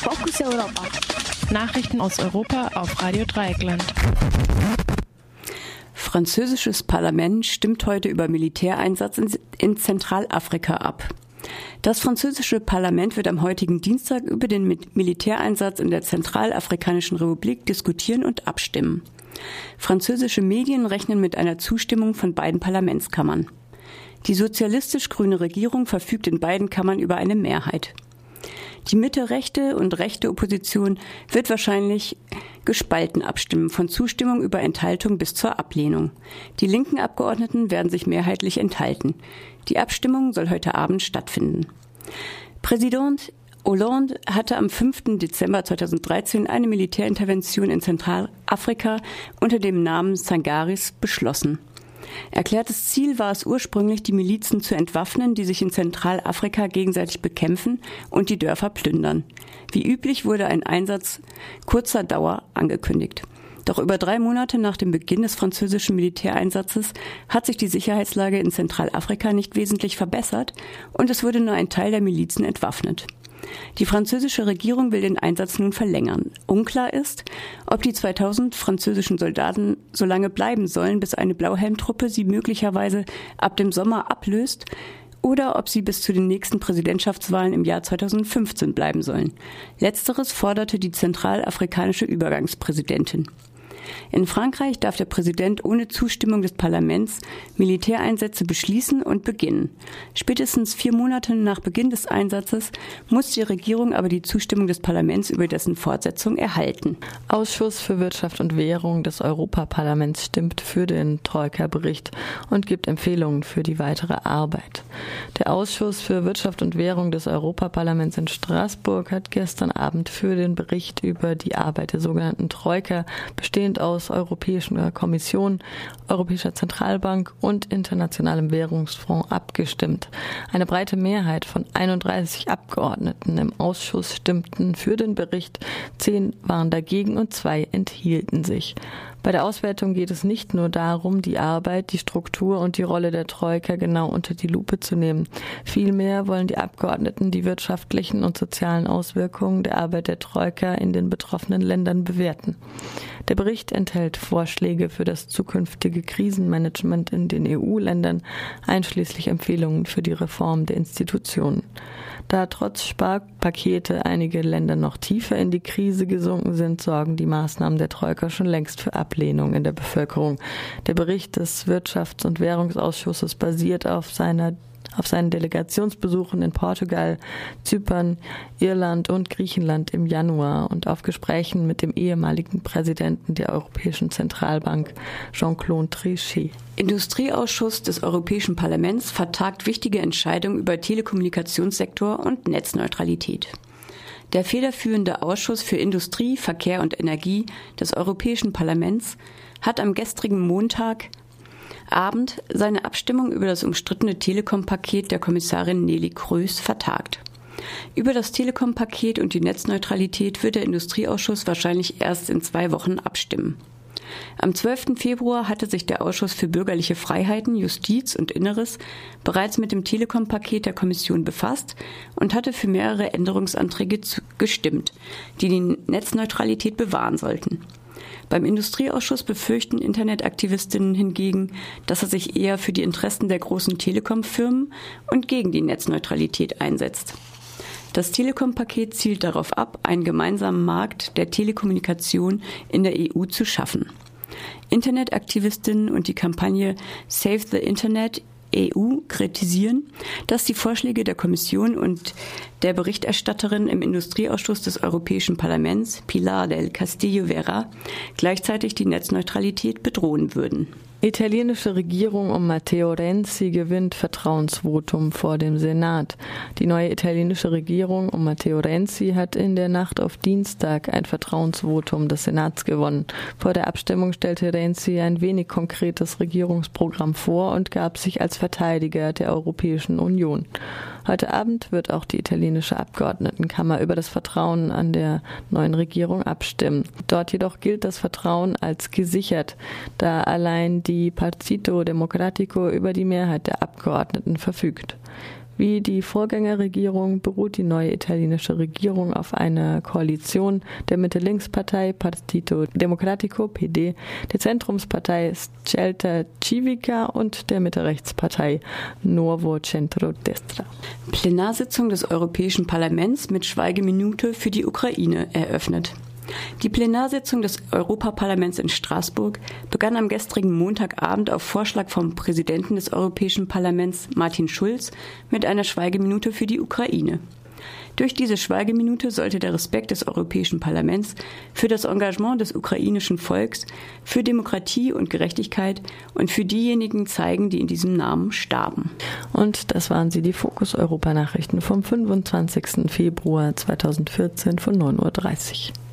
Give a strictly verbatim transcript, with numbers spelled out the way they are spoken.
Fokus Europa. Nachrichten aus Europa auf Radio Dreieckland. Französisches Parlament stimmt heute über Militäreinsatz in, in Zentralafrika ab. Das französische Parlament wird am heutigen Dienstag über den Militäreinsatz in der Zentralafrikanischen Republik diskutieren und abstimmen. Französische Medien rechnen mit einer Zustimmung von beiden Parlamentskammern. Die sozialistisch-grüne Regierung verfügt in beiden Kammern über eine Mehrheit. Die Mitte-rechte und rechte Opposition wird wahrscheinlich gespalten abstimmen, von Zustimmung über Enthaltung bis zur Ablehnung. Die linken Abgeordneten werden sich mehrheitlich enthalten. Die Abstimmung soll heute Abend stattfinden. Präsident Hollande hatte am fünften Dezember zweitausenddreizehn eine Militärintervention in Zentralafrika unter dem Namen Sangaris beschlossen. Erklärtes Ziel war es ursprünglich, die Milizen zu entwaffnen, die sich in Zentralafrika gegenseitig bekämpfen und die Dörfer plündern. Wie üblich wurde ein Einsatz kurzer Dauer angekündigt. Doch über drei Monate nach dem Beginn des französischen Militäreinsatzes hat sich die Sicherheitslage in Zentralafrika nicht wesentlich verbessert und es wurde nur ein Teil der Milizen entwaffnet. Die französische Regierung will den Einsatz nun verlängern. Unklar ist, ob die zweitausend französischen Soldaten so lange bleiben sollen, bis eine Blauhelmtruppe sie möglicherweise ab dem Sommer ablöst, oder ob sie bis zu den nächsten Präsidentschaftswahlen im Jahr zweitausendfünfzehn bleiben sollen. Letzteres forderte die zentralafrikanische Übergangspräsidentin. In Frankreich darf der Präsident ohne Zustimmung des Parlaments Militäreinsätze beschließen und beginnen. Spätestens vier Monate nach Beginn des Einsatzes muss die Regierung aber die Zustimmung des Parlaments über dessen Fortsetzung erhalten. Ausschuss für Wirtschaft und Währung des Europaparlaments stimmt für den Troika-Bericht und gibt Empfehlungen für die weitere Arbeit. Der Ausschuss für Wirtschaft und Währung des Europaparlaments in Straßburg hat gestern Abend für den Bericht über die Arbeit der sogenannten Troika, bestehend aus Europäischer Kommission, Europäischer Zentralbank und Internationalem Währungsfonds abgestimmt. Eine breite Mehrheit von einunddreißig Abgeordneten im Ausschuss stimmten für den Bericht, zehn waren dagegen und zwei enthielten sich. Bei der Auswertung geht es nicht nur darum, die Arbeit, die Struktur und die Rolle der Troika genau unter die Lupe zu nehmen. Vielmehr wollen die Abgeordneten die wirtschaftlichen und sozialen Auswirkungen der Arbeit der Troika in den betroffenen Ländern bewerten. Der Bericht enthält Vorschläge für das zukünftige Krisenmanagement in den E U-Ländern, einschließlich Empfehlungen für die Reform der Institutionen. Da trotz Sparpakete einige Länder noch tiefer in die Krise gesunken sind, sorgen die Maßnahmen der Troika schon längst für Ablehnung in der Bevölkerung. Der Bericht des Wirtschafts- und Währungsausschusses basiert auf seiner auf seinen Delegationsbesuchen in Portugal, Zypern, Irland und Griechenland im Januar und auf Gesprächen mit dem ehemaligen Präsidenten der Europäischen Zentralbank, Jean-Claude Trichet. Industrieausschuss des Europäischen Parlaments vertagt wichtige Entscheidungen über Telekommunikationssektor und Netzneutralität. Der federführende Ausschuss für Industrie, Verkehr und Energie des Europäischen Parlaments hat am gestrigen Montag Abend seine Abstimmung über das umstrittene Telekom-Paket der Kommissarin Neelie Kroes vertagt. Über das Telekom-Paket und die Netzneutralität wird der Industrieausschuss wahrscheinlich erst in zwei Wochen abstimmen. Am zwölften Februar hatte sich der Ausschuss für bürgerliche Freiheiten, Justiz und Inneres bereits mit dem Telekom-Paket der Kommission befasst und hatte für mehrere Änderungsanträge gestimmt, die die Netzneutralität bewahren sollten. Beim Industrieausschuss befürchten Internetaktivistinnen hingegen, dass er sich eher für die Interessen der großen Telekom-Firmen und gegen die Netzneutralität einsetzt. Das Telekom-Paket zielt darauf ab, einen gemeinsamen Markt der Telekommunikation in der E U zu schaffen. Internetaktivistinnen und die Kampagne Save the Internet E U kritisieren, dass die Vorschläge der Kommission und der Berichterstatterin im Industrieausschuss des Europäischen Parlaments, Pilar del Castillo Vera, gleichzeitig die Netzneutralität bedrohen würden. Italienische Regierung um Matteo Renzi gewinnt Vertrauensvotum vor dem Senat. Die neue italienische Regierung um Matteo Renzi hat in der Nacht auf Dienstag ein Vertrauensvotum des Senats gewonnen. Vor der Abstimmung stellte Renzi ein wenig konkretes Regierungsprogramm vor und gab sich als Verteidiger der Europäischen Union. Heute Abend wird auch die italienische Abgeordnetenkammer über das Vertrauen an der neuen Regierung abstimmen. Dort jedoch gilt das Vertrauen als gesichert, da allein die Partito Democratico über die Mehrheit der Abgeordneten verfügt. Wie die Vorgängerregierung beruht die neue italienische Regierung auf einer Koalition der Mitte-Links-Partei Partito Democratico P D, der Zentrumspartei Scelta Civica und der Mitte-Rechts-Partei Nuovo Centrodestra. Plenarsitzung des Europäischen Parlaments mit Schweigeminute für die Ukraine eröffnet. Die Plenarsitzung des Europaparlaments in Straßburg begann am gestrigen Montagabend auf Vorschlag vom Präsidenten des Europäischen Parlaments Martin Schulz mit einer Schweigeminute für die Ukraine. Durch diese Schweigeminute sollte der Respekt des Europäischen Parlaments für das Engagement des ukrainischen Volks, für Demokratie und Gerechtigkeit und für diejenigen zeigen, die in diesem Namen starben. Und das waren sie, die Fokus-Europa-Nachrichten vom fünfundzwanzigsten Februar zweitausendvierzehn von neun Uhr dreißig.